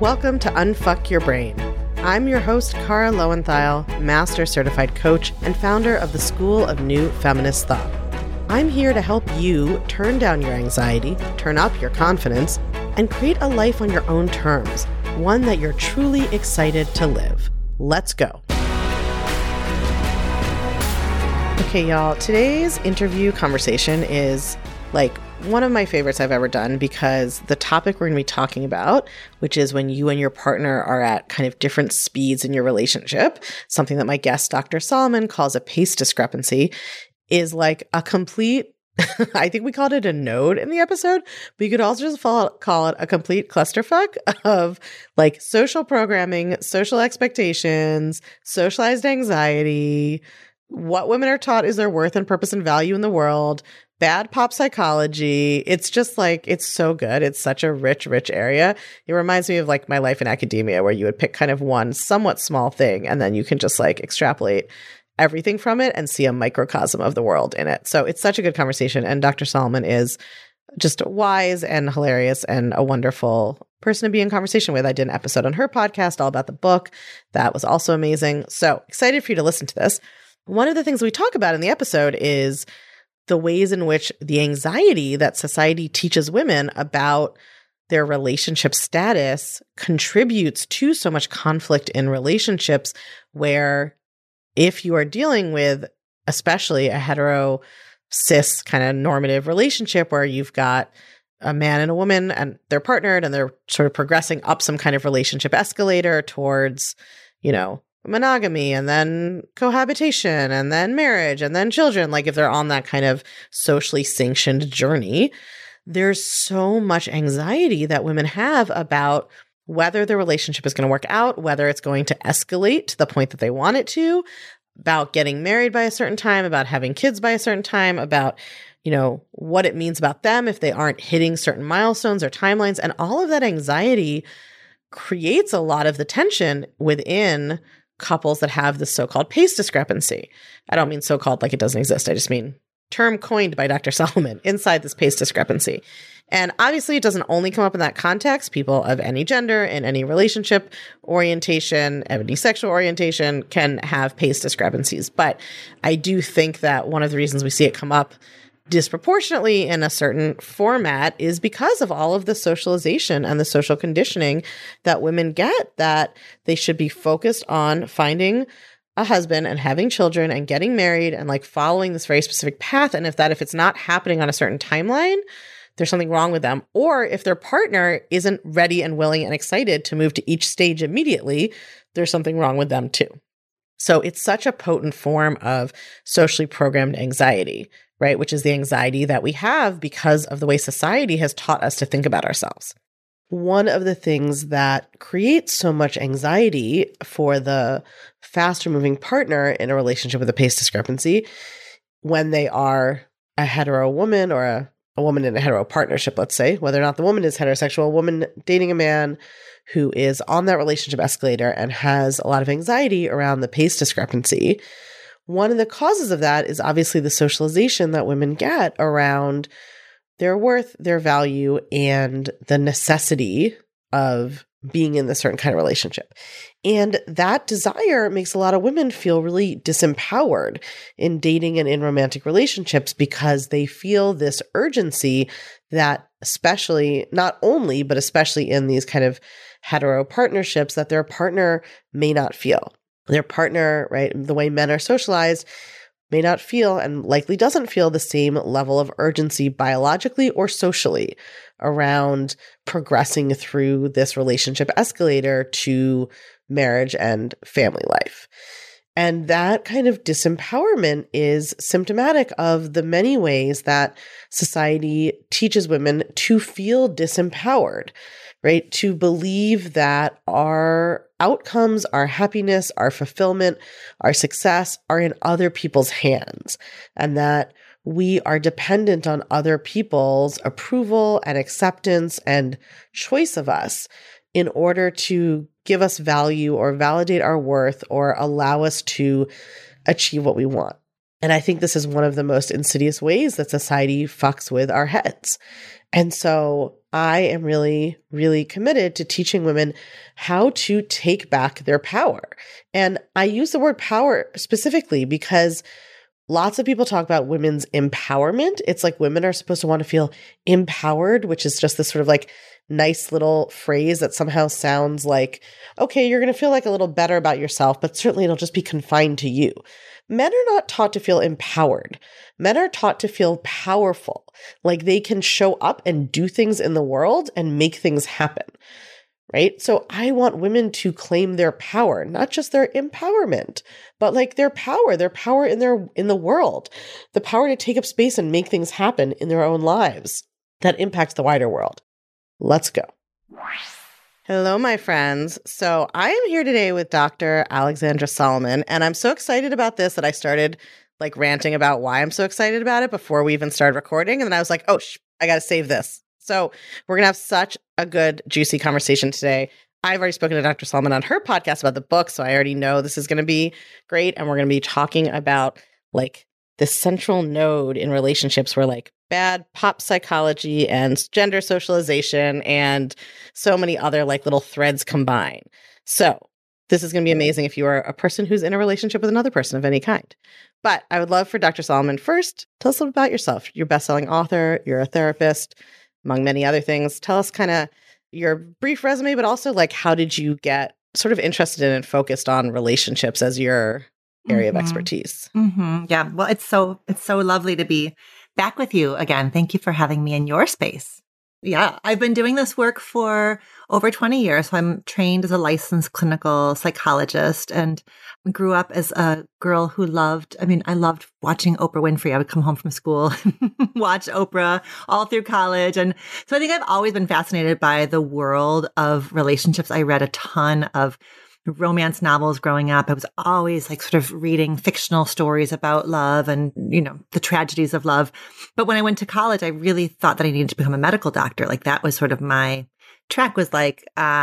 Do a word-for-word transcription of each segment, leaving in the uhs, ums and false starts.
Welcome to Unfuck Your Brain. I'm your host, Kara Lowenthal, Master Certified Coach and founder of the School of New Feminist Thought. I'm here to help you turn down your anxiety, turn up your confidence, and create a life on your own terms, one that you're truly excited to live. Let's go. Okay, y'all, today's interview conversation is like one of my favorites I've ever done because the topic we're going to be talking about, which is when you and your partner are at kind of different speeds in your relationship, something that my guest, Doctor Solomon, calls a pace discrepancy, is like a complete, I think we called it a node in the episode, but you could also just call it, call it a complete clusterfuck of like social programming, social expectations, socialized anxiety, what women are taught is their worth and purpose and value in the world, bad pop psychology. It's just like, it's so good. It's such a rich, rich area. It reminds me of like my life in academia where you would pick kind of one somewhat small thing and then you can just like extrapolate everything from it and see a microcosm of the world in it. So it's such a good conversation. And Doctor Solomon is just wise and hilarious and a wonderful person to be in conversation with. I did an episode on her podcast all about the book. That was also amazing. So excited for you to listen to this. One of the things we talk about in the episode is the ways in which the anxiety that society teaches women about their relationship status contributes to so much conflict in relationships where if you are dealing with especially a hetero cis kind of normative relationship where you've got a man and a woman and they're partnered and they're sort of progressing up some kind of relationship escalator towards, you know, monogamy and then cohabitation and then marriage and then children, like if they're on that kind of socially sanctioned journey, there's so much anxiety that women have about whether the relationship is going to work out, whether it's going to escalate to the point that they want it to, about getting married by a certain time, about having kids by a certain time, about, you know, what it means about them if they aren't hitting certain milestones or timelines. And all of that anxiety creates a lot of the tension within couples that have this so-called pace discrepancy. I don't mean so-called like it doesn't exist. I just mean term coined by Doctor Solomon inside this pace discrepancy. And obviously it doesn't only come up in that context. People of any gender in any relationship orientation, any sexual orientation can have pace discrepancies. But I do think that one of the reasons we see it come up disproportionately in a certain format is because of all of the socialization and the social conditioning that women get, that they should be focused on finding a husband and having children and getting married and like following this very specific path. And if that, if it's not happening on a certain timeline, there's something wrong with them. Or if their partner isn't ready and willing and excited to move to each stage immediately, there's something wrong with them too. So it's such a potent form of socially programmed anxiety, right? Which is the anxiety that we have because of the way society has taught us to think about ourselves. One of the things that creates so much anxiety for the faster moving partner in a relationship with a pace discrepancy when they are a hetero woman or a, a woman in a hetero partnership, let's say, whether or not the woman is heterosexual, a woman dating a man who is on that relationship escalator and has a lot of anxiety around the pace discrepancy. One of the causes of that is obviously the socialization that women get around their worth, their value, and the necessity of being in this certain kind of relationship. And that desire makes a lot of women feel really disempowered in dating and in romantic relationships because they feel this urgency that especially, not only, but especially in these kind of hetero partnerships, that their partner may not feel. Their partner, right, the way men are socialized, may not feel and likely doesn't feel the same level of urgency biologically or socially around progressing through this relationship escalator to marriage and family life. And that kind of disempowerment is symptomatic of the many ways that society teaches women to feel disempowered, right? To believe that our outcomes, our happiness, our fulfillment, our success are in other people's hands, and that we are dependent on other people's approval and acceptance and choice of us in order to give us value or validate our worth or allow us to achieve what we want. And I think this is one of the most insidious ways that society fucks with our heads. And so I am really, really committed to teaching women how to take back their power. And I use the word power specifically because lots of people talk about women's empowerment. It's like women are supposed to want to feel empowered, which is just this sort of like nice little phrase that somehow sounds like, okay, you're going to feel like a little better about yourself, but certainly it'll just be confined to you. Men are not taught to feel empowered. Men are taught to feel powerful, like they can show up and do things in the world and make things happen, right? So I want women to claim their power, not just their empowerment, but like their power, their power in their in the world, the power to take up space and make things happen in their own lives that impacts the wider world. Let's go. Hello, my friends. So I am here today with Doctor Alexandra Solomon, and I'm so excited about this that I started like ranting about why I'm so excited about it before we even started recording. And then I was like, oh, sh- I got to save this. So we're going to have such a good, juicy conversation today. I've already spoken to Doctor Solomon on her podcast about the book, so I already know this is going to be great. And we're going to be talking about like the central node in relationships where like bad pop psychology and gender socialization and so many other like little threads combine. So this is going to be amazing if you are a person who's in a relationship with another person of any kind. But I would love for Doctor Solomon first, tell us a little about yourself. You're a best-selling author, you're a therapist, among many other things. Tell us kind of your brief resume, but also like how did you get sort of interested in and focused on relationships as your area mm-hmm. of expertise? Mm-hmm. Yeah. Well, it's so, it's so lovely to be back with you again. Thank you for having me in your space. Yeah. I've been doing this work for over twenty years. So I'm trained as a licensed clinical psychologist and grew up as a girl who loved, I mean, I loved watching Oprah Winfrey. I would come home from school, watch Oprah all through college. And so I think I've always been fascinated by the world of relationships. I read a ton of romance novels growing up. I was always like sort of reading fictional stories about love and, you know, the tragedies of love. But when I went to college, I really thought that I needed to become a medical doctor. Like that was sort of my track was like,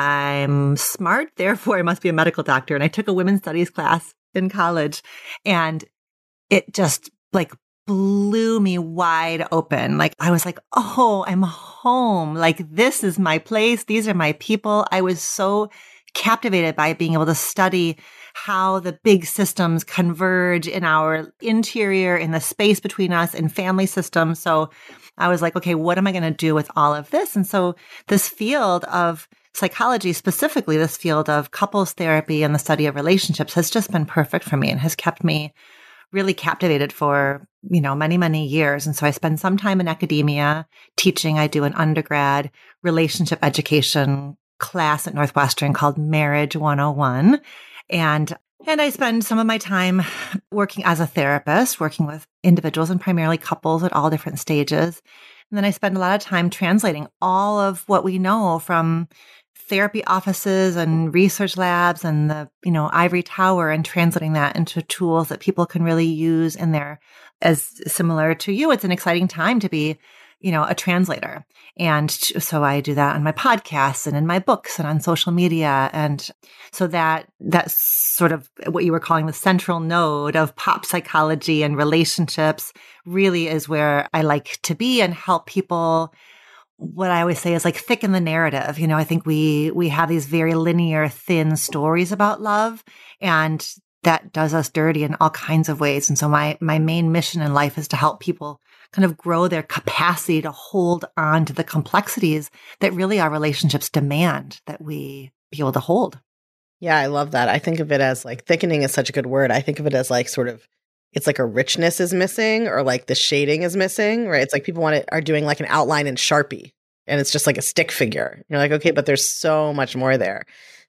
I'm smart, therefore I must be a medical doctor. And I took a women's studies class in college and it just like blew me wide open. Like I was like, oh, I'm home. Like this is my place. These are my people. I was so captivated by being able to study how the big systems converge in our interior, in the space between us and family systems. So I was like, okay, what am I going to do with all of this? And so this field of psychology, specifically this field of couples therapy and the study of relationships has just been perfect for me and has kept me really captivated for, you know, many, many years. And so I spend some time in academia teaching. I do an undergrad relationship education class at Northwestern called Marriage one oh one. And, and I spend some of my time working as a therapist, working with individuals and primarily couples at all different stages. And then I spend a lot of time translating all of what we know from therapy offices and research labs and the, you know, ivory tower and translating that into tools that people can really use in their, as similar to you, it's an exciting time to be, you know, a translator. And so I do that on my podcasts and in my books and on social media. And so that, that's sort of what you were calling the central node of pop psychology and relationships really is where I like to be and help people. What I always say is like thicken the narrative. You know, I think we, we have these very linear, thin stories about love and that does us dirty in all kinds of ways. And so my, my main mission in life is to help people kind of grow their capacity to hold on to the complexities that really our relationships demand that we be able to hold. Yeah, I love that. I think of it as like thickening is such a good word. I think of it as like sort of, it's like a richness is missing or like the shading is missing, right? It's like people want it, are doing like an outline in Sharpie and it's just like a stick figure. You're like, okay, but there's so much more there.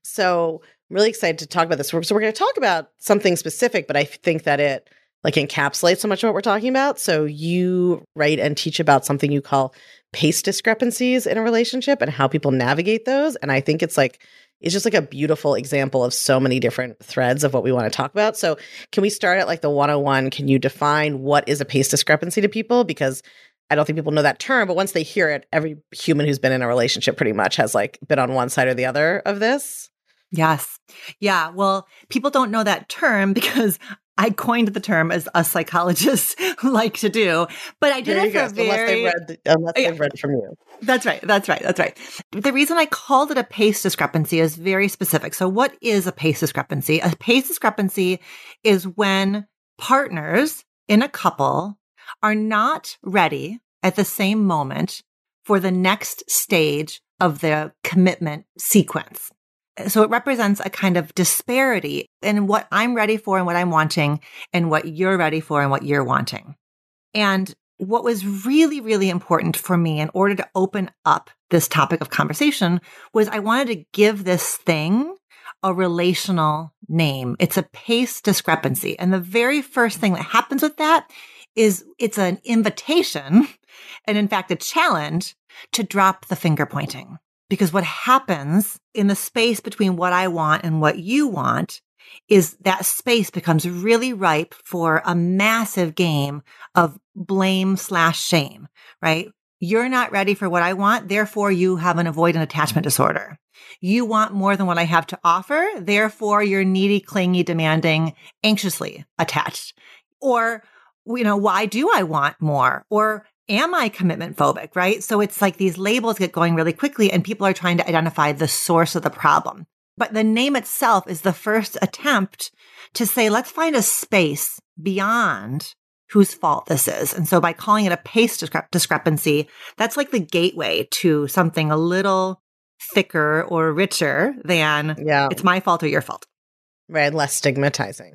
So I'm really excited to talk about this. So we're going to talk about something specific, but I think that it like encapsulates so much of what we're talking about. So you write and teach about something you call pace discrepancies in a relationship and how people navigate those. And I think it's like, it's just like a beautiful example of so many different threads of what we want to talk about. So can we start at like the one oh one? Can you define what is a pace discrepancy to people? Because I don't think people know that term, but once they hear it, every human who's been in a relationship pretty much has like been on one side or the other of this. Yes. Yeah. Well, people don't know that term because I coined the term, as us psychologists like to do, but I did There it you for go. a very, Unless they've read, the, unless yeah, they've read from you. That's right. That's right. That's right. The reason I called it a pace discrepancy is very specific. So what is a pace discrepancy? A pace discrepancy is when partners in a couple are not ready at the same moment for the next stage of the commitment sequence. So it represents a kind of disparity in what I'm ready for and what I'm wanting and what you're ready for and what you're wanting. And what was really, really important for me in order to open up this topic of conversation was I wanted to give this thing a relational name. It's a pace discrepancy. And the very first thing that happens with that is it's an invitation and, in fact, a challenge to drop the finger pointing. Because what happens in the space between what I want and what you want is that space becomes really ripe for a massive game of blame slash shame, right? You're not ready for what I want. Therefore, you have an avoidant attachment disorder. You want more than what I have to offer. Therefore, you're needy, clingy, demanding, anxiously attached. Or, you know, why do I want more? Or am I commitment phobic, right? So it's like these labels get going really quickly and people are trying to identify the source of the problem. But the name itself is the first attempt to say, let's find a space beyond whose fault this is. And so by calling it a pace discre- discrepancy, that's like the gateway to something a little thicker or richer than Yeah. it's my fault or your fault. Right. Less stigmatizing.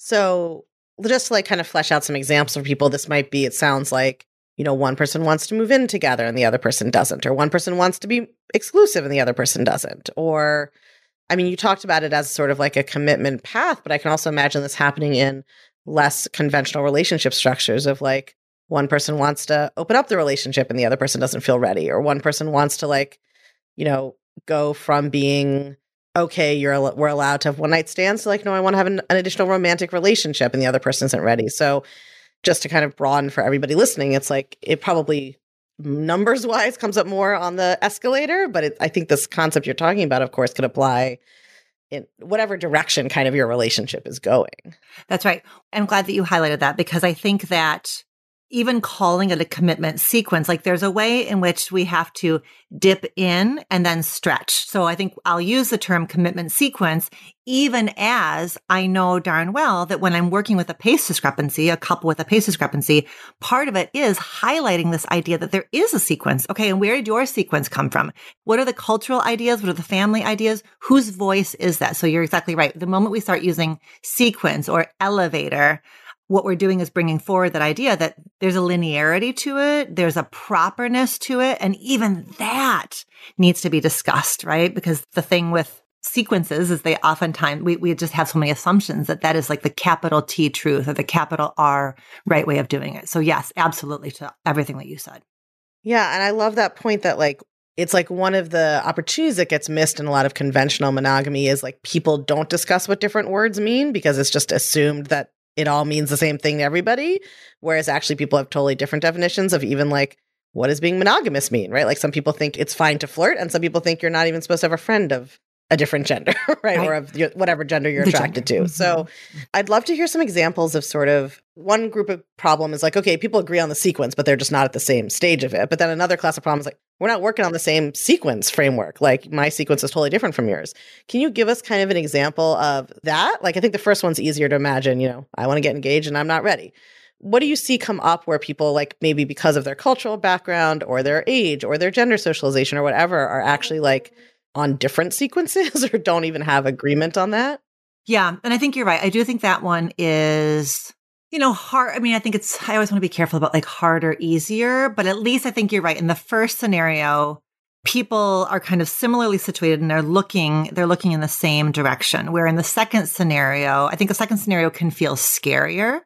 So just to like kind of flesh out some examples for people, this might be, it sounds like, you know, one person wants to move in together and the other person doesn't, or one person wants to be exclusive and the other person doesn't. Or, I mean, you talked about it as sort of like a commitment path, but I can also imagine this happening in less conventional relationship structures of like one person wants to open up the relationship and the other person doesn't feel ready, or one person wants to like, you know, go from being, okay, you're al- we're allowed to have one night stands to like, no, I want to have an, an additional romantic relationship and the other person isn't ready. So just to kind of broaden for everybody listening, it's like it probably numbers wise comes up more on the escalator, but it, I think this concept you're talking about, of course, could apply in whatever direction kind of your relationship is going. That's right. I'm glad that you highlighted that because I think that even calling it a commitment sequence, like there's a way in which we have to dip in and then stretch. So I think I'll use the term commitment sequence, even as I know darn well that when I'm working with a pace discrepancy, a couple with a pace discrepancy, part of it is highlighting this idea that there is a sequence. Okay. And where did your sequence come from? What are the cultural ideas? What are the family ideas? Whose voice is that? So you're exactly right. The moment we start using sequence or elevator, what we're doing is bringing forward that idea that there's a linearity to it, there's a properness to it, and even that needs to be discussed, right? Because the thing with sequences is they oftentimes, we, we just have so many assumptions that that is like the capital T truth or the capital R right way of doing it. So yes, absolutely to everything that you said. Yeah, and I love that point that like, it's like one of the opportunities that gets missed in a lot of conventional monogamy is like people don't discuss what different words mean because it's just assumed that it all means the same thing to everybody. Whereas actually people have totally different definitions of even like, what does being monogamous mean, right? Like some people think it's fine to flirt and some people think you're not even supposed to have a friend of a different gender, right? right. Or of your, whatever gender you're the attracted gender. to. Mm-hmm. So I'd love to hear some examples of sort of one group of problem is like, okay, people agree on the sequence, but they're just not at the same stage of it. But then another class of problems like, we're not working on the same sequence framework. Like my sequence is totally different from yours. Can you give us kind of an example of that? Like, I think the first one's easier to imagine, you know, I want to get engaged and I'm not ready. What do you see come up where people like maybe because of their cultural background or their age or their gender socialization or whatever are actually like on different sequences or don't even have agreement on that? Yeah. And I think you're right. I do think that one is, you know, hard. I mean, I think it's, I always want to be careful about like harder, easier, but at least I think you're right. In the first scenario, people are kind of similarly situated and they're looking, they're looking in the same direction. Where in the second scenario, I think the second scenario can feel scarier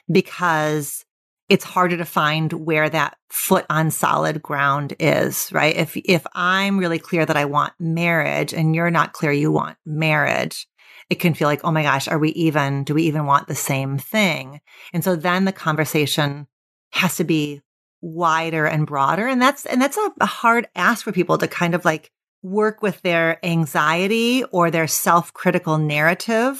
because it's harder to find where that foot on solid ground is, right? If, if I'm really clear that I want marriage and you're not clear you want marriage, it can feel like, oh my gosh, are we even, do we even want the same thing? And so then the conversation has to be wider and broader. And that's, and that's a, a hard ask for people to kind of like work with their anxiety or their self-critical narrative. Like,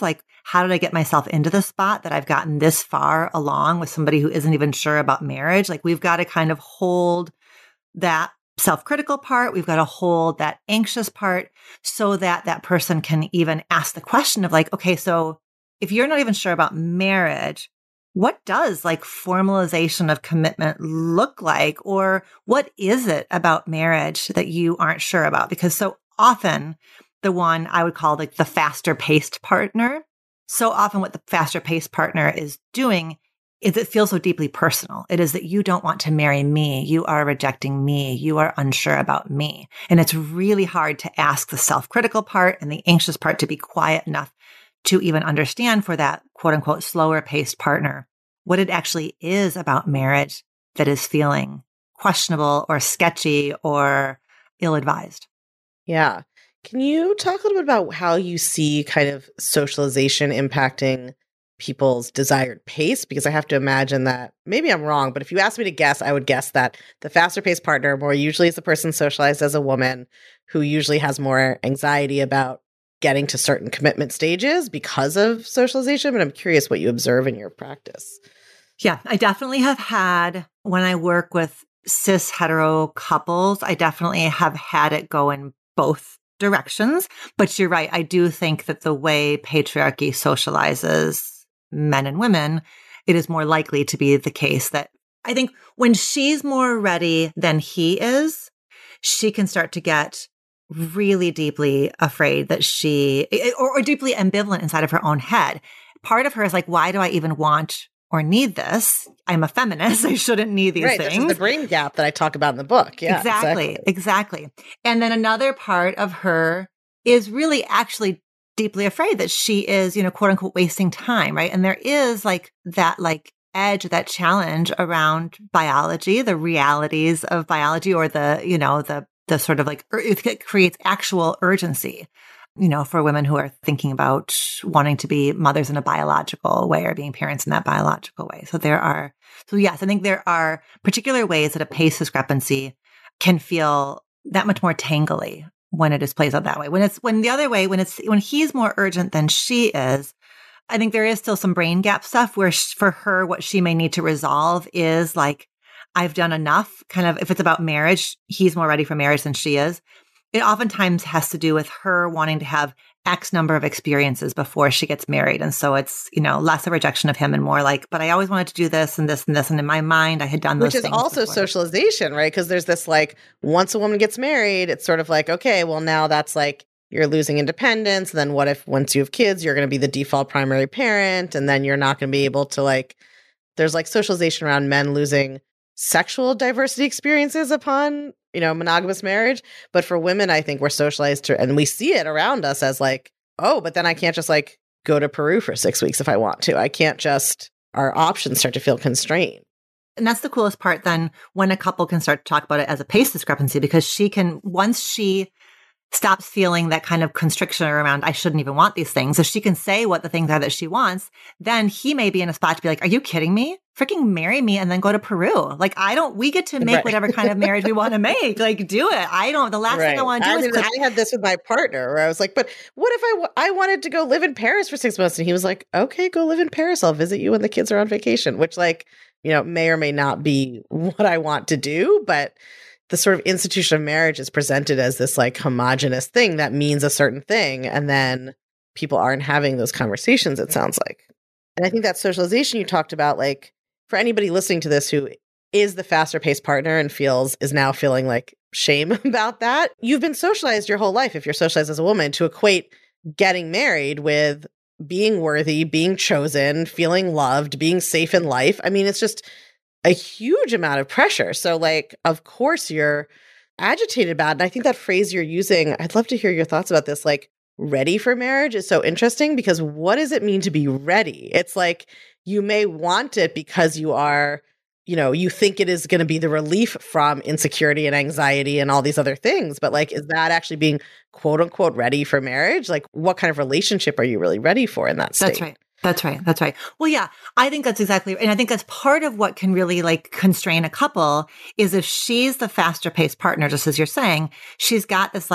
how did I get myself into the spot that I've gotten this far along with somebody who isn't even sure about marriage? Like we've got to kind of hold that self-critical part. We've got to hold that anxious part so that that person can even ask the question of like, okay, so if you're not even sure about marriage, what does like formalization of commitment look like? Or what is it about marriage that you aren't sure about? Because so often the one I would call like the faster paced partner, so often what the faster paced partner is doing is it feels so deeply personal. It is that you don't want to marry me. You are rejecting me. You are unsure about me. And it's really hard to ask the self-critical part and the anxious part to be quiet enough to even understand for that quote unquote slower paced partner what it actually is about marriage that is feeling questionable or sketchy or ill-advised. Yeah. Can you talk a little bit about how you see kind of socialization impacting people's desired pace? Because I have to imagine that maybe I'm wrong, but if you asked me to guess, I would guess that the faster paced partner more usually is the person socialized as a woman who usually has more anxiety about getting to certain commitment stages because of socialization. But I'm curious what you observe in your practice. Yeah, I definitely have had, when I work with cis hetero couples, I definitely have had it go in both directions. But you're right. I do think that the way patriarchy socializes men and women, it is more likely to be the case that I think when she's more ready than he is, she can start to get really deeply afraid that she, or, or deeply ambivalent inside of her own head. Part of her is like, why do I even want or need this? I'm a feminist. I shouldn't need these right, things. This is the brain gap that I talk about in the book. Yeah, exactly, exactly. Exactly. And then another part of her is really actually deeply afraid that she is, you know, quote unquote, wasting time. Right. And there is like that, like, edge, that challenge around biology, the realities of biology, or the, you know, the, the sort of like, it creates actual urgency, you know, for women who are thinking about wanting to be mothers in a biological way or being parents in that biological way. So there are, so yes, I think there are particular ways that a pace discrepancy can feel that much more tangly when it is plays out that way. When it's, when the other way, when it's, when he's more urgent than she is, I think there is still some brain gap stuff where sh- for her, what she may need to resolve is like, I've done enough. Kind of, if it's about marriage, he's more ready for marriage than she is. It oftentimes has to do with her wanting to have X number of experiences before she gets married. And so it's, you know, less a rejection of him and more like, but I always wanted to do this and this and this. And in my mind, I had done those things. Which is also before. Socialization, right? Because there's this like, once a woman gets married, it's sort of like, okay, well, now that's like, you're losing independence. Then what if once you have kids, you're going to be the default primary parent, and then you're not going to be able to like, there's like socialization around men losing sexual diversity experiences upon, you know, monogamous marriage. But for women, I think we're socialized to, and we see it around us as like, oh, but then I can't just like go to Peru for six weeks if I want to. I can't just, our options start to feel constrained. And that's the coolest part then when a couple can start to talk about it as a pace discrepancy, because she can, once she stops feeling that kind of constriction around, I shouldn't even want these things. If she can say what the things are that she wants, then he may be in a spot to be like, are you kidding me? Freaking marry me and then go to Peru. Like, I don't, we get to make right. whatever kind of marriage we want to make. Like, do it. I don't, the last right. thing I want to do I is. Click- I had this with my partner where I was like, but what if I, w- I wanted to go live in Paris for six months? And he was like, okay, go live in Paris. I'll visit you when the kids are on vacation, which like, you know, may or may not be what I want to do, but the sort of institution of marriage is presented as this like homogenous thing that means a certain thing. And then people aren't having those conversations, it sounds like. And I think that socialization you talked about, like for anybody listening to this who is the faster paced partner and feels, is now feeling like shame about that, you've been socialized your whole life, if you're socialized as a woman, to equate getting married with being worthy, being chosen, feeling loved, being safe in life. I mean, it's just a huge amount of pressure. So like, of course you're agitated about it. And I think that phrase you're using, I'd love to hear your thoughts about this, like ready for marriage is so interesting, because what does it mean to be ready? It's like, you may want it because you are, you know, you think it is going to be the relief from insecurity and anxiety and all these other things. But like, is that actually being quote unquote ready for marriage? Like, what kind of relationship are you really ready for in that state? That's right. That's right. That's right. Well, yeah, I think that's exactly, and I think that's part of what can really like constrain a couple is if she's the faster paced partner, just as you're saying, she's got this like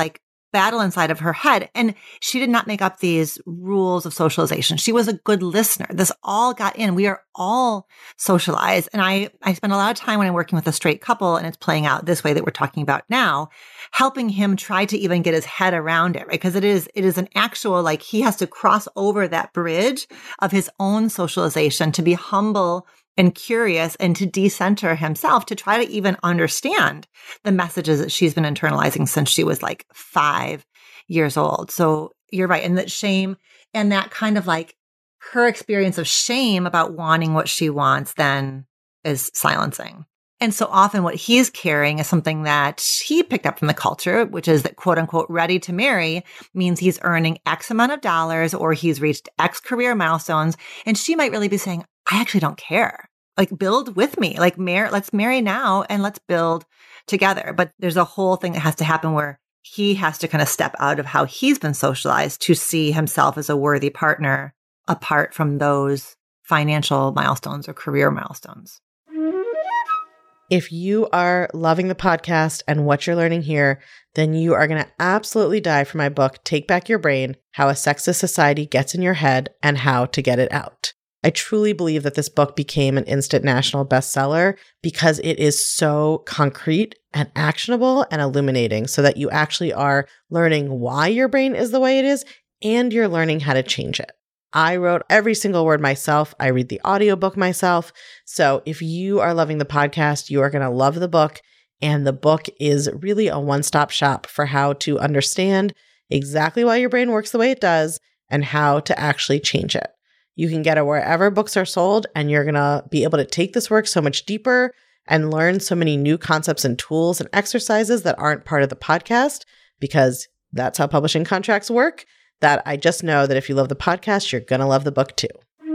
battle inside of her head. And she did not make up these rules of socialization. She was a good listener. This all got in. We are all socialized. And I, I spend a lot of time when I'm working with a straight couple and it's playing out this way that we're talking about now, helping him try to even get his head around it, right? Because it is, it is an actual, like he has to cross over that bridge of his own socialization to be humble and curious and to decenter himself to try to even understand the messages that she's been internalizing since she was like five years old. So you're right. And that shame and that kind of like her experience of shame about wanting what she wants then is silencing. And so often what he's carrying is something that he picked up from the culture, which is that quote unquote ready to marry means he's earning X amount of dollars or he's reached X career milestones. And she might really be saying, I actually don't care. Like build with me, like marry, let's marry now and let's build together. But there's a whole thing that has to happen where he has to kind of step out of how he's been socialized to see himself as a worthy partner apart from those financial milestones or career milestones. If you are loving the podcast and what you're learning here, then you are going to absolutely die for my book, Take Back Your Brain, How a Sexist Society Gets in Your Head and How to Get It Out. I truly believe that this book became an instant national bestseller because it is so concrete and actionable and illuminating so that you actually are learning why your brain is the way it is and you're learning how to change it. I wrote every single word myself. I read the audiobook myself. So if you are loving the podcast, you are going to love the book. And the book is really a one-stop shop for how to understand exactly why your brain works the way it does and how to actually change it. You can get it wherever books are sold, and you're going to be able to take this work so much deeper and learn so many new concepts and tools and exercises that aren't part of the podcast, because that's how publishing contracts work. That I just know that if you love the podcast, you're going to love the book too.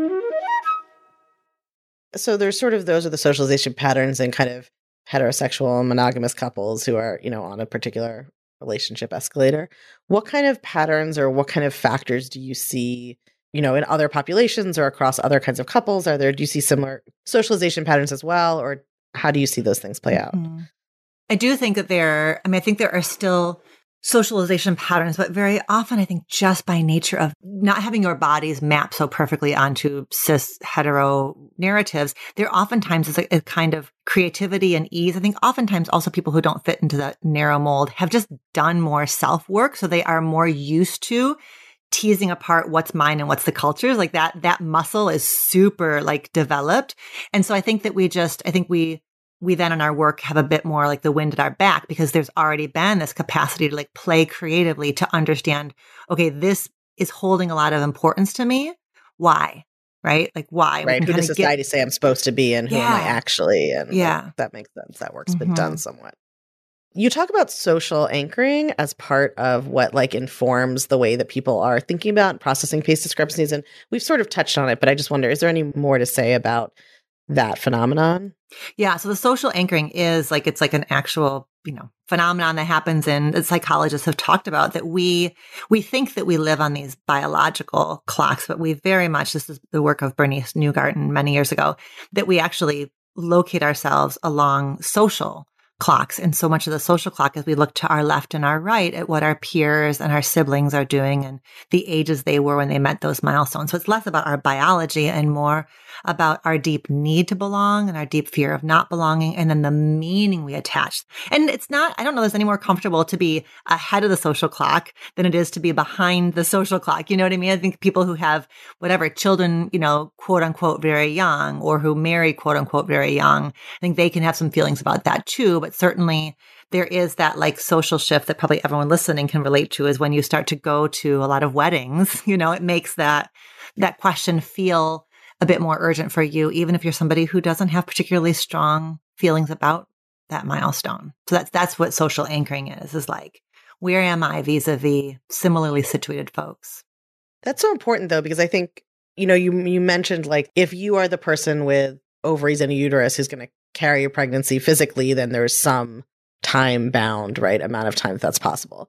So there's sort of, those are the socialization patterns in kind of heterosexual and monogamous couples who are, you know, on a particular relationship escalator. What kind of patterns or what kind of factors do you see, you know, in other populations or across other kinds of couples? Are there, do you see similar socialization patterns as well? Or how do you see those things play out? Mm-hmm. I do think that there, I mean, I think there are still socialization patterns, but very often I think just by nature of not having your bodies map so perfectly onto cis hetero narratives, there oftentimes is a, a kind of creativity and ease. I think oftentimes also people who don't fit into that narrow mold have just done more self-work. So they are more used to teasing apart what's mine and what's the culture's. Like that, that muscle is super like developed. And so I think that we just, I think we, we then in our work have a bit more like the wind at our back because there's already been this capacity to like play creatively to understand, okay, this is holding a lot of importance to me. Why? Right? Like why? Right. Who does society get... say I'm supposed to be and who yeah. am I actually? And yeah. like, that makes sense. That work's mm-hmm. been done somewhat. You talk about social anchoring as part of what like informs the way that people are thinking about and processing pace discrepancies. And we've sort of touched on it, but I just wonder, is there any more to say about that phenomenon? Yeah. So the social anchoring is like, it's like an actual, you know, phenomenon that happens in, that psychologists have talked about, that we, we think that we live on these biological clocks, but we very much, this is the work of Bernice Newgarten many years ago, that we actually locate ourselves along social clocks. And so much of the social clock is we look to our left and our right at what our peers and our siblings are doing and the ages they were when they met those milestones. So it's less about our biology and more about our deep need to belong and our deep fear of not belonging, and then the meaning we attach. And it's not, I don't know, there's any more comfortable to be ahead of the social clock than it is to be behind the social clock. You know what I mean? I think people who have whatever children, you know, quote unquote, very young, or who marry quote unquote, very young, I think they can have some feelings about that too. But certainly there is that like social shift that probably everyone listening can relate to, is when you start to go to a lot of weddings, you know, it makes that, that question feel a bit more urgent for you, even if you're somebody who doesn't have particularly strong feelings about that milestone. So that's, that's what social anchoring is, is like, where am I vis-a-vis similarly situated folks? That's so important though, because I think, you know, you, you mentioned like, if you are the person with ovaries and a uterus who's going to carry a pregnancy physically, then there's some time bound, right, amount of time that that's possible.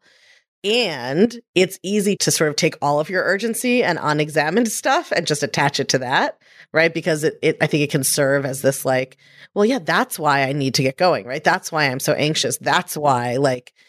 And it's easy to sort of take all of your urgency and unexamined stuff and just attach it to that, right? Because it, it, I think it can serve as this like, well, yeah, that's why I need to get going, right? That's why I'm so anxious. That's why, like,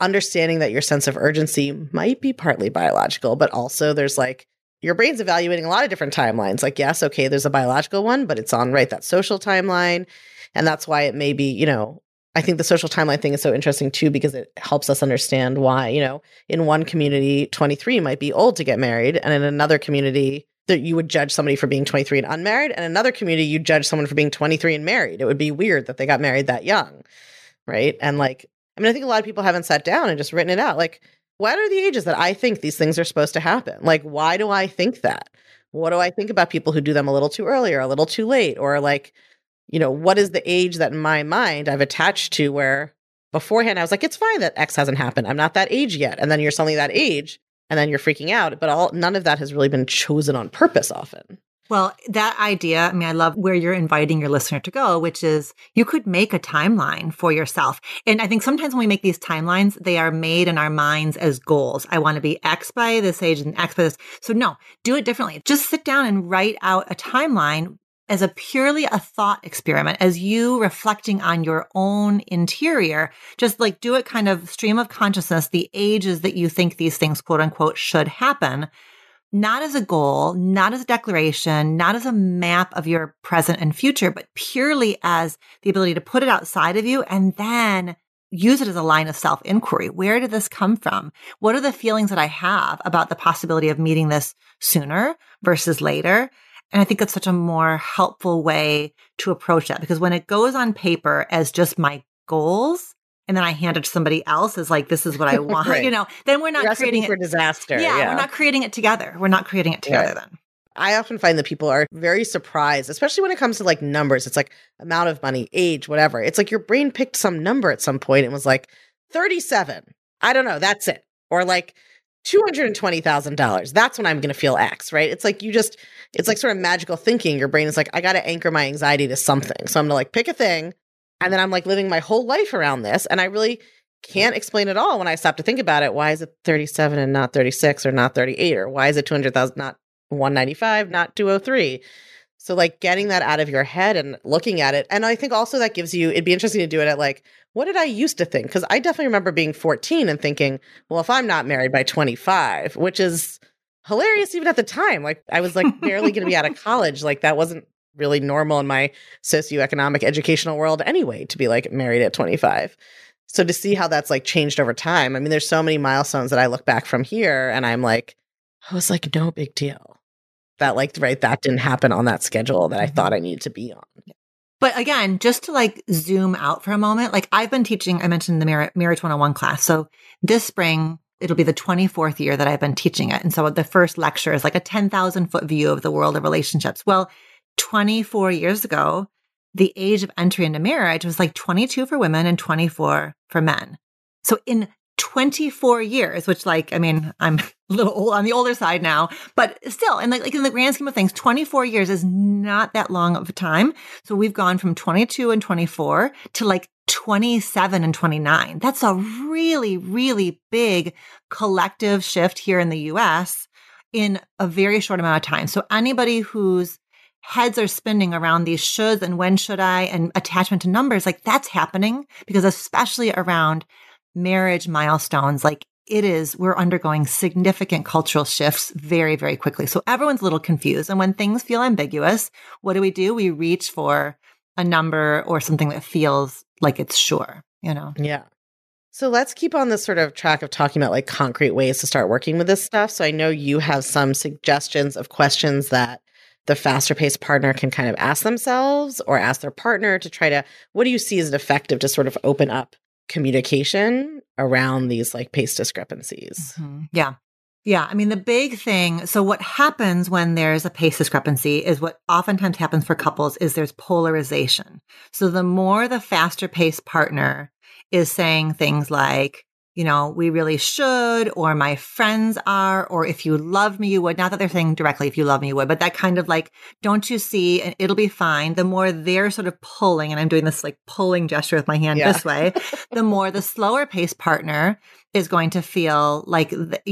understanding that your sense of urgency might be partly biological, but also there's like, your brain's evaluating a lot of different timelines. Like, yes, okay, there's a biological one, but it's on, right, that social timeline. And that's why it may be, you know, I think the social timeline thing is so interesting too, because it helps us understand why, you know, in one community, twenty-three might be old to get married. And in another community, that you would judge somebody for being twenty-three and unmarried. And another community, you judge someone for being twenty-three and married. It would be weird that they got married that young. Right. And like, I mean, I think a lot of people haven't sat down and just written it out. Like, what are the ages that I think these things are supposed to happen? Like, why do I think that? What do I think about people who do them a little too early or a little too late? Or like, you know, what is the age that in my mind I've attached to where beforehand I was like, it's fine that X hasn't happened. I'm not that age yet. And then you're suddenly that age and then you're freaking out. But all none of that has really been chosen on purpose often. Well, that idea, I mean, I love where you're inviting your listener to go, which is you could make a timeline for yourself. And I think sometimes when we make these timelines, they are made in our minds as goals. I want to be X by this age and X by this. So no, do it differently. Just sit down and write out a timeline as a purely a thought experiment, as you reflecting on your own interior. Just like do it kind of stream of consciousness, the ages that you think these things, quote unquote, should happen. Not as a goal, not as a declaration, not as a map of your present and future, but purely as the ability to put it outside of you and then use it as a line of self-inquiry. Where did this come from? What are the feelings that I have about the possibility of meeting this sooner versus later? And I think it's such a more helpful way to approach that, because when it goes on paper as just my goals, and then I hand it to somebody else as like, this is what I want, right. you know, then we're not Recipe creating for it. disaster. Yeah, yeah, we're not creating it together. We're not creating it together right. then. I often find that people are very surprised, especially when it comes to like numbers. It's like amount of money, age, whatever. It's like your brain picked some number at some point and was like thirty-seven. I don't know. That's it. Or like two hundred twenty thousand dollars. That's when I'm going to feel X, right? It's like you just, it's like sort of magical thinking. Your brain is like, I got to anchor my anxiety to something. So I'm going to like pick a thing. And then I'm like living my whole life around this. And I really can't explain it all when I stop to think about it. Why is it thirty-seven and not thirty-six or not thirty-eight? Or why is it two hundred thousand, not one ninety-five, not two oh three? So like getting that out of your head and looking at it. And I think also that gives you, it'd be interesting to do it at like, what did I used to think? Because I definitely remember being fourteen and thinking, well, if I'm not married by twenty-five, which is hilarious even at the time, like I was like barely going to be out of college. Like that wasn't really normal in my socioeconomic educational world anyway, to be like married at twenty-five. So to see how that's like changed over time. I mean, there's so many milestones that I look back from here and I'm like, I was like, no big deal. That like, right, that didn't happen on that schedule that I thought I needed to be on. But again, just to like zoom out for a moment, like I've been teaching, I mentioned the Marriage, Marriage one oh one class. So this spring, it'll be the twenty-fourth year that I've been teaching it. And so the first lecture is like a ten thousand foot view of the world of relationships. Well, twenty-four years ago, the age of entry into marriage was like twenty-two for women and twenty-four for men. So in twenty-four years, which like, I mean, I'm a little old on the older side now, but still, and like, like in the grand scheme of things, twenty-four years is not that long of a time. So we've gone from twenty-two and twenty-four to like twenty-seven and twenty-nine. That's a really, really big collective shift here in the U S in a very short amount of time. So anybody whose heads are spinning around these shoulds and when should I and attachment to numbers, like that's happening because especially around marriage milestones, like it is, we're undergoing significant cultural shifts very, very quickly. So everyone's a little confused. And when things feel ambiguous, what do we do? We reach for a number or something that feels like it's sure, you know? Yeah. So let's keep on this sort of track of talking about like concrete ways to start working with this stuff. So I know you have some suggestions of questions that the faster paced partner can kind of ask themselves or ask their partner to try to, what do you see as effective to sort of open up communication around these like pace discrepancies? Mm-hmm. Yeah. Yeah. I mean, the big thing, so what happens when there's a pace discrepancy is what oftentimes happens for couples is there's polarization. So the more the faster paced partner is saying things like, you know, we really should, or my friends are, or if you love me, you would. Not that they're saying directly, if you love me, you would, but that kind of like, don't you see, and it'll be fine. The more they're sort of pulling, and I'm doing this like pulling gesture with my hand yeah. this way, the more the slower paced partner is going to feel like, you know,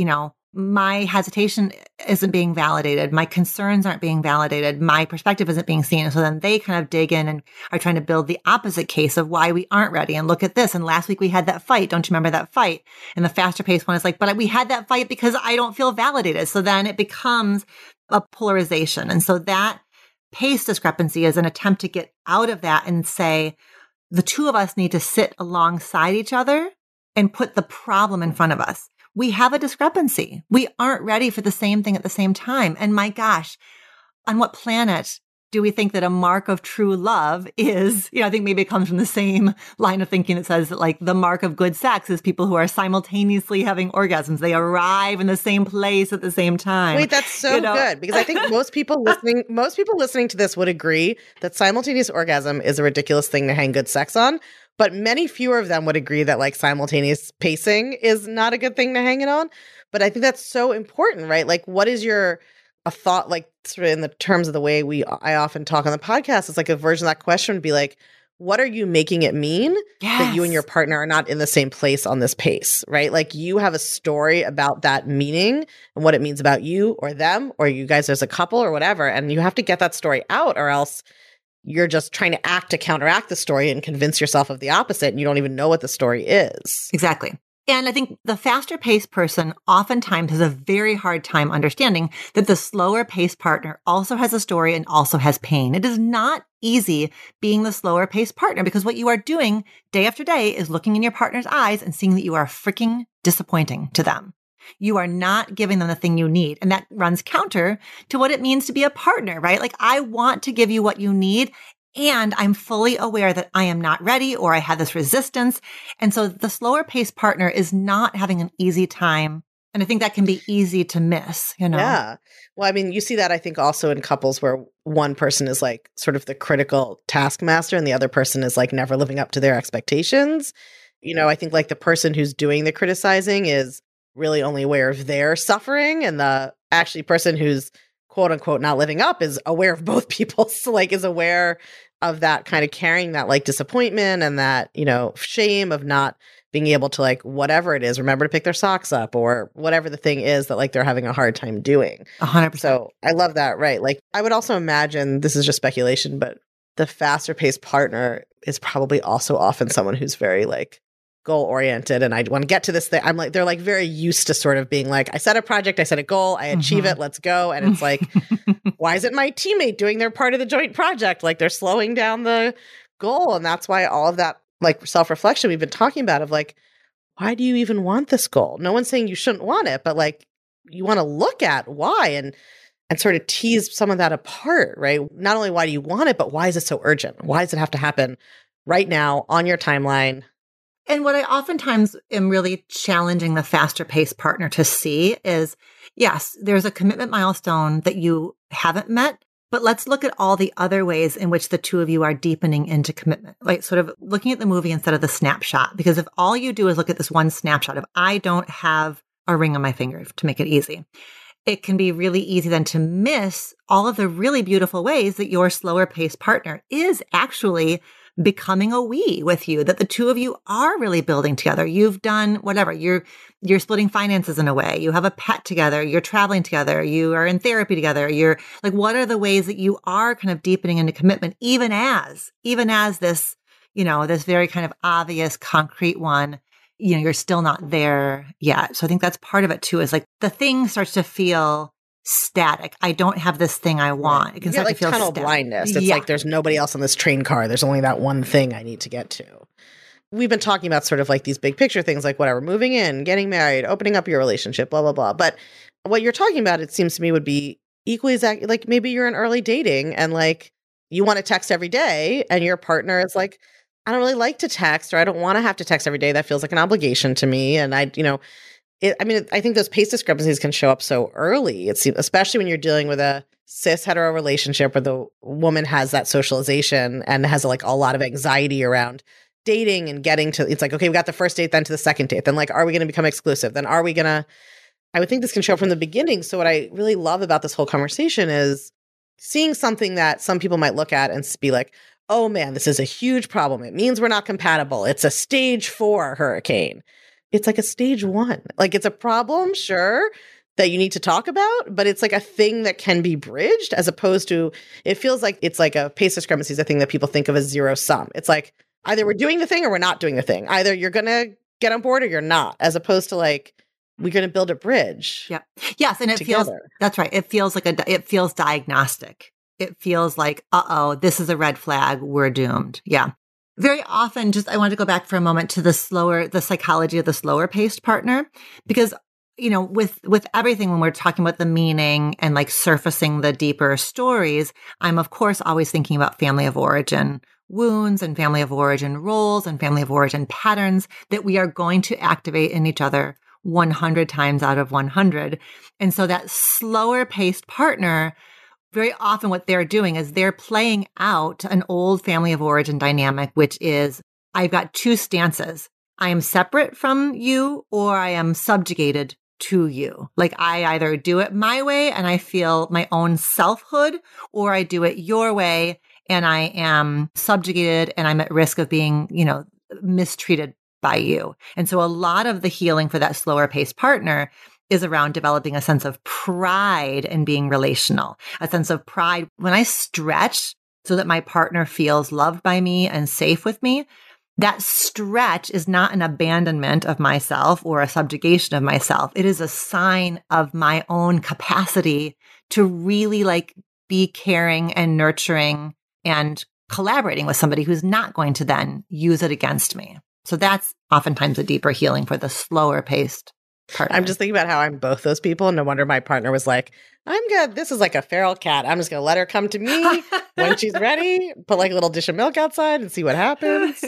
my hesitation isn't being validated. My concerns aren't being validated. My perspective isn't being seen. So then they kind of dig in and are trying to build the opposite case of why we aren't ready. And look at this. And last week we had that fight. Don't you remember that fight? And the faster paced one is like, but we had that fight because I don't feel validated. So then it becomes a polarization. And so that pace discrepancy is an attempt to get out of that and say, the two of us need to sit alongside each other and put the problem in front of us. We have a discrepancy. We aren't ready for the same thing at the same time. And my gosh, on what planet do we think that a mark of true love is? You know, I think maybe it comes from the same line of thinking that says that like the mark of good sex is people who are simultaneously having orgasms. They arrive in the same place at the same time. Wait, that's so you know? good because I think most people listening, most people listening to this would agree that simultaneous orgasm is a ridiculous thing to hang good sex on. But many fewer of them would agree that like simultaneous pacing is not a good thing to hang it on. But I think that's so important, right? Like, what is your a thought, like sort of in the terms of the way we I often talk on the podcast? It's like a version of that question would be like, what are you making it mean yes. that you and your partner are not in the same place on this pace, right? Like you have a story about that meaning and what it means about you or them or you guys as a couple or whatever. And you have to get that story out or else you're just trying to act to counteract the story and convince yourself of the opposite. And you don't even know what the story is. Exactly. And I think the faster paced person oftentimes has a very hard time understanding that the slower paced partner also has a story and also has pain. It is not easy being the slower paced partner because what you are doing day after day is looking in your partner's eyes and seeing that you are freaking disappointing to them. You are not giving them the thing you need. And that runs counter to what it means to be a partner, right? Like I want to give you what you need. And I'm fully aware that I am not ready or I have this resistance. And so the slower paced partner is not having an easy time. And I think that can be easy to miss, you know? Yeah. Well, I mean, you see that I think also in couples where one person is like sort of the critical taskmaster and the other person is like never living up to their expectations. You know, I think like the person who's doing the criticizing is really only aware of their suffering and the actually person who's quote unquote not living up is aware of both people. So like is aware of that kind of carrying that like disappointment and that, you know, shame of not being able to like whatever it is, remember to pick their socks up or whatever the thing is that like they're having a hard time doing. A hundred percent. So I love that. Right. Like I would also imagine this is just speculation, but the faster paced partner is probably also often someone who's very like goal oriented. And I want to get to this thing. I'm like, they're like very used to sort of being like, I set a project, I set a goal, I achieve mm-hmm. it, let's go. And it's like, why isn't my teammate doing their part of the joint project? Like they're slowing down the goal. And that's why all of that like self-reflection we've been talking about of like, why do you even want this goal? No one's saying you shouldn't want it, but like you want to look at why and and sort of tease some of that apart, right? Not only why do you want it, but why is it so urgent? Why does it have to happen right now on your timeline? And what I oftentimes am really challenging the faster paced partner to see is, yes, there's a commitment milestone that you haven't met, but let's look at all the other ways in which the two of you are deepening into commitment, like sort of looking at the movie instead of the snapshot. Because if all you do is look at this one snapshot of, I don't have a ring on my finger to make it easy, it can be really easy then to miss all of the really beautiful ways that your slower paced partner is actually becoming a we with you, that the two of you are really building together. You've done whatever, you're, you're splitting finances in a way. You have a pet together. You're traveling together. You are in therapy together. You're like, what are the ways that you are kind of deepening into commitment, even as, even as this, you know, this very kind of obvious, concrete one, you know, you're still not there yet. So I think that's part of it too, is like the thing starts to feel static. I don't have this thing I want. It can start like to feel tunnel static. blindness. It's yeah. like there's nobody else on this train car. There's only that one thing I need to get to. We've been talking about sort of like these big picture things, like whatever, moving in, getting married, opening up your relationship, blah, blah, blah. But what you're talking about, it seems to me, would be equally exact. Like maybe you're in early dating and like you want to text every day and your partner is like, I don't really like to text, or I don't want to have to text every day. That feels like an obligation to me. And I, you know, It, I mean, I think those pace discrepancies can show up so early. It's especially when you're dealing with a cis hetero relationship where the woman has that socialization and has like a lot of anxiety around dating and getting to. It's like, okay, we got the first date, then to the second date. Then like, are we going to become exclusive? Then are we going to? I would think this can show up from the beginning. So what I really love about this whole conversation is seeing something that some people might look at and be like, oh man, this is a huge problem. It means we're not compatible. It's a stage four hurricane. It's like a stage one. Like it's a problem, sure, that you need to talk about, but it's like a thing that can be bridged, as opposed to, it feels like it's like a pace discrepancy is a thing that people think of as zero sum. It's like either we're doing the thing or we're not doing the thing. Either you're going to get on board or you're not, as opposed to like, we're going to build a bridge. Yeah. Yes. And it together. feels, that's right. It feels like a, it feels diagnostic. It feels like, uh-oh, this is a red flag. We're doomed. Yeah. Very often, just, I want to go back for a moment to the slower, the psychology of the slower paced partner, because, you know, with, with everything, when we're talking about the meaning and like surfacing the deeper stories, I'm of course always thinking about family of origin wounds and family of origin roles and family of origin patterns that we are going to activate in each other one hundred times out of one hundred. And so that slower paced partner, very often what they're doing is they're playing out an old family of origin dynamic, which is, I've got two stances. I am separate from you, or I am subjugated to you. Like I either do it my way and I feel my own selfhood, or I do it your way and I am subjugated and I'm at risk of being, you know, mistreated by you. And so a lot of the healing for that slower paced partner is around developing a sense of pride in being relational, a sense of pride when I stretch so that my partner feels loved by me and safe with me. That stretch is not an abandonment of myself or a subjugation of myself. It is a sign of my own capacity to really like be caring and nurturing and collaborating with somebody who's not going to then use it against me. So that's oftentimes a deeper healing for the slower paced partner. I'm just thinking about how I'm both those people. No wonder my partner was like, I'm good. This is like a feral cat. I'm just going to let her come to me when she's ready, put like a little dish of milk outside and see what happens.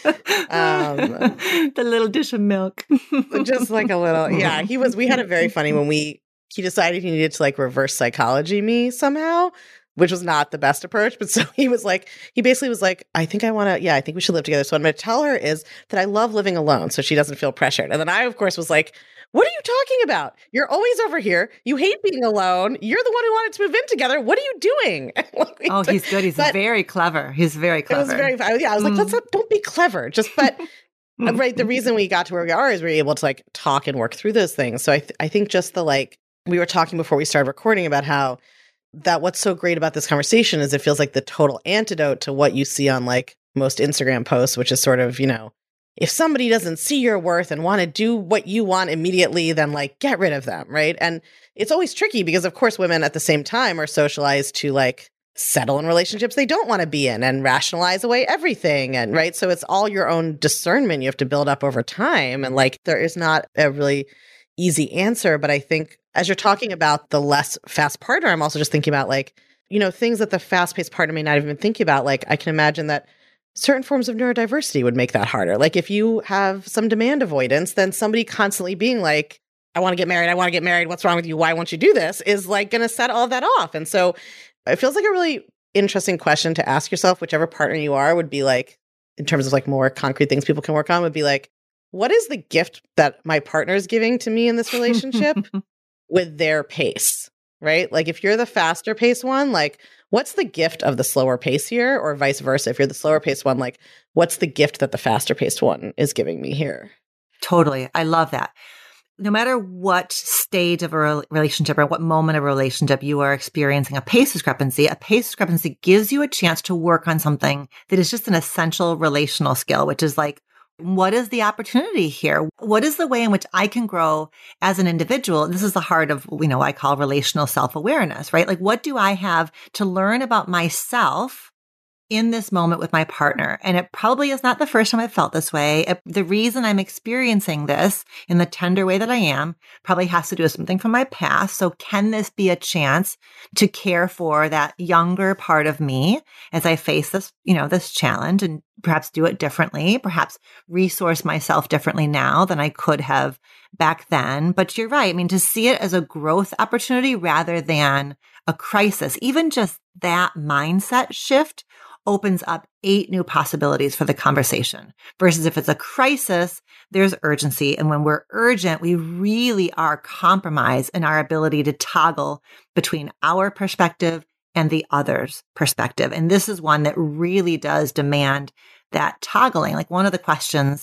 Um, the little dish of milk. Just like a little, yeah, he was, we had it very funny when we, he decided he needed to like reverse psychology me somehow, which was not the best approach. But so he was like, he basically was like, I think I want to, yeah, I think we should live together. So what I'm going to tell her is that I love living alone so she doesn't feel pressured. And then I, of course, was like, what are you talking about? You're always over here. You hate being alone. You're the one who wanted to move in together. What are you doing? Like, oh, he's good. He's but very clever. He's very clever. It was very, yeah, I was like, mm. let's not, don't be clever. Just, but right. The reason we got to where we are is we were able to like talk and work through those things. So I, th- I think just the, like, we were talking before we started recording about how that what's so great about this conversation is it feels like the total antidote to what you see on like most Instagram posts, which is sort of, you know, if somebody doesn't see your worth and want to do what you want immediately, then like get rid of them, right? And it's always tricky because, of course, women at the same time are socialized to like settle in relationships they don't want to be in and rationalize away everything. And right. So it's all your own discernment you have to build up over time. And like there is not a really easy answer. But I think as you're talking about the less fast partner, I'm also just thinking about like, you know, things that the fast paced partner may not even think about. Like I can imagine that certain forms of neurodiversity would make that harder. Like if you have some demand avoidance, then somebody constantly being like, I want to get married. I want to get married. What's wrong with you? Why won't you do this? Is like going to set all that off. And so it feels like a really interesting question to ask yourself, whichever partner you are would be like, in terms of like more concrete things people can work on would be like, what is the gift that my partner is giving to me in this relationship with their pace, right? Like if you're the faster pace one, like what's the gift of the slower pace here, or vice versa? If you're the slower paced one, like what's the gift that the faster paced one is giving me here? Totally. I love that. No matter what stage of a relationship or what moment of a relationship you are experiencing a pace discrepancy, a pace discrepancy gives you a chance to work on something that is just an essential relational skill, which is like, what is the opportunity here? What is the way in which I can grow as an individual? This is the heart of, you know, I call relational self-awareness, right? Like, what do I have to learn about myself in this moment with my partner? And it probably is not the first time I've felt this way. It, the reason I'm experiencing this in the tender way that I am probably has to do with something from my past. So can this be a chance to care for that younger part of me as I face this, you know, this challenge, and perhaps do it differently, perhaps resource myself differently now than I could have back then. But you're right. I mean, to see it as a growth opportunity rather than a crisis, even just that mindset shift opens up eight new possibilities for the conversation. Versus if it's a crisis, there's urgency. And when we're urgent, we really are compromised in our ability to toggle between our perspective and the other's perspective. And this is one that really does demand that toggling. Like one of the questions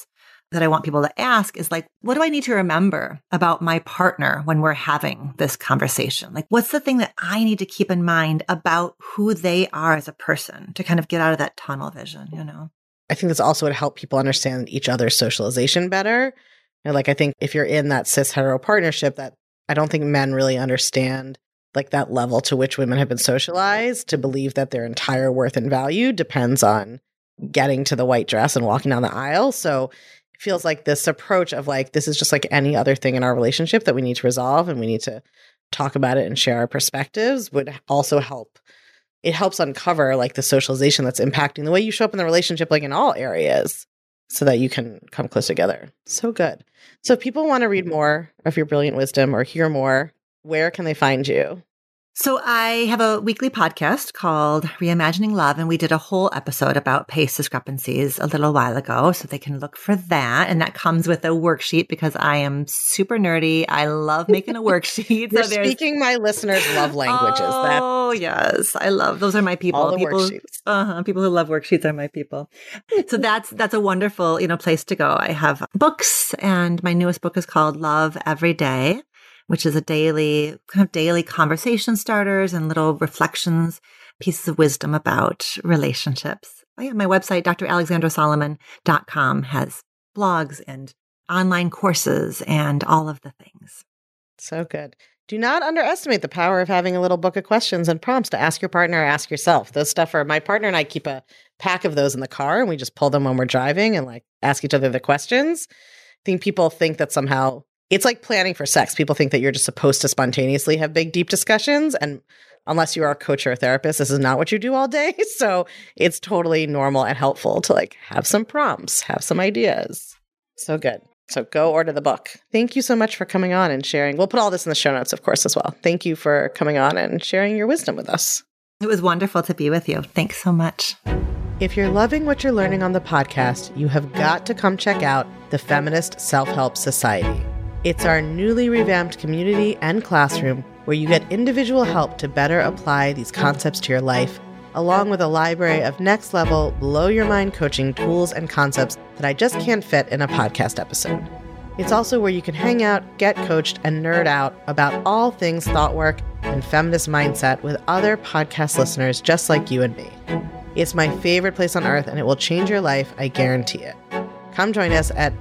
that I want people to ask is like, what do I need to remember about my partner when we're having this conversation? Like, what's the thing that I need to keep in mind about who they are as a person to kind of get out of that tunnel vision, you know? I think this also would help people understand each other's socialization better. And like, I think if you're in that cis hetero partnership, that I don't think men really understand like that level to which women have been socialized to believe that their entire worth and value depends on getting to the white dress and walking down the aisle. So it feels like this approach of like, this is just like any other thing in our relationship that we need to resolve and we need to talk about it and share our perspectives would also help. It helps uncover like the socialization that's impacting the way you show up in the relationship, like in all areas, so that you can come close together. So good. So if people want to read more of your brilliant wisdom or hear more, where can they find you? So I have a weekly podcast called Reimagining Love, and we did a whole episode about pace discrepancies a little while ago, so they can look for that. And that comes with a worksheet because I am super nerdy. I love making a worksheet. You're so speaking my listeners' love languages. Oh, That's yes. I love, those are my people. All the people, worksheets. Uh-huh, people who love worksheets are my people. So that's, that's a wonderful, you know, place to go. I have books, and my newest book is called Love Every Day, which is a daily, kind of daily conversation starters and little reflections, pieces of wisdom about relationships. Oh, yeah, my website, d r alexandra solomon dot com, has blogs and online courses and all of the things. So good. Do not underestimate the power of having a little book of questions and prompts to ask your partner or ask yourself. Those stuff are, my partner and I keep a pack of those in the car, and we just pull them when we're driving and like ask each other the questions. I think people think that somehow it's like planning for sex. People think that you're just supposed to spontaneously have big, deep discussions. And unless you are a coach or a therapist, this is not what you do all day. So it's totally normal and helpful to like have some prompts, have some ideas. So good. So go order the book. Thank you so much for coming on and sharing. We'll put all this in the show notes, of course, as well. Thank you for coming on and sharing your wisdom with us. It was wonderful to be with you. Thanks so much. If you're loving what you're learning on the podcast, you have got to come check out the Feminist Self-Help Society. It's our newly revamped community and classroom where you get individual help to better apply these concepts to your life, along with a library of next-level, blow-your-mind coaching tools and concepts that I just can't fit in a podcast episode. It's also where you can hang out, get coached, and nerd out about all things thought work and feminist mindset with other podcast listeners just like you and me. It's my favorite place on earth, and it will change your life, I guarantee it. Come join us at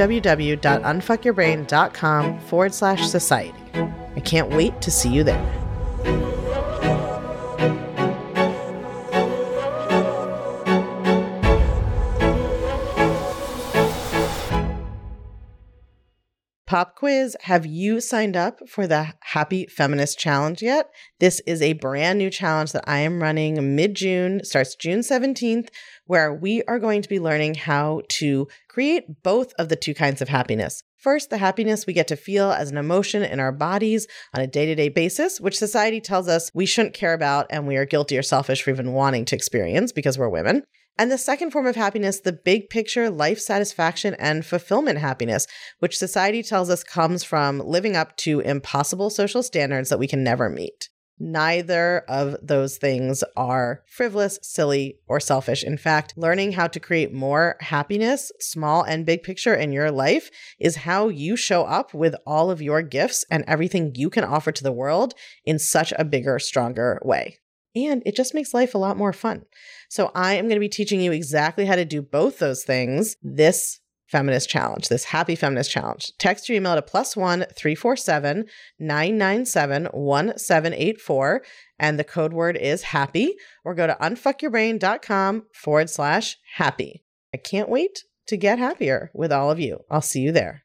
www.unfuckyourbrain.com forward slash society. I can't wait to see you there. Pop quiz. Have you signed up for the Happy Feminist Challenge yet? This is a brand new challenge that I am running mid-June, starts June seventeenth, where we are going to be learning how to create both of the two kinds of happiness. First, the happiness we get to feel as an emotion in our bodies on a day-to-day basis, which society tells us we shouldn't care about and we are guilty or selfish for even wanting to experience because we're women. And the second form of happiness, the big picture life satisfaction and fulfillment happiness, which society tells us comes from living up to impossible social standards that we can never meet. Neither of those things are frivolous, silly, or selfish. In fact, learning how to create more happiness, small and big picture in your life, is how you show up with all of your gifts and everything you can offer to the world in such a bigger, stronger way. And it just makes life a lot more fun. So I am going to be teaching you exactly how to do both those things this feminist challenge, this Happy Feminist Challenge. Text your email to plus one three four seven nine nine seven one seven eight four, and the code word is happy, or go to unfuckyourbrain.com forward slash happy. I can't wait to get happier with all of you. I'll see you there.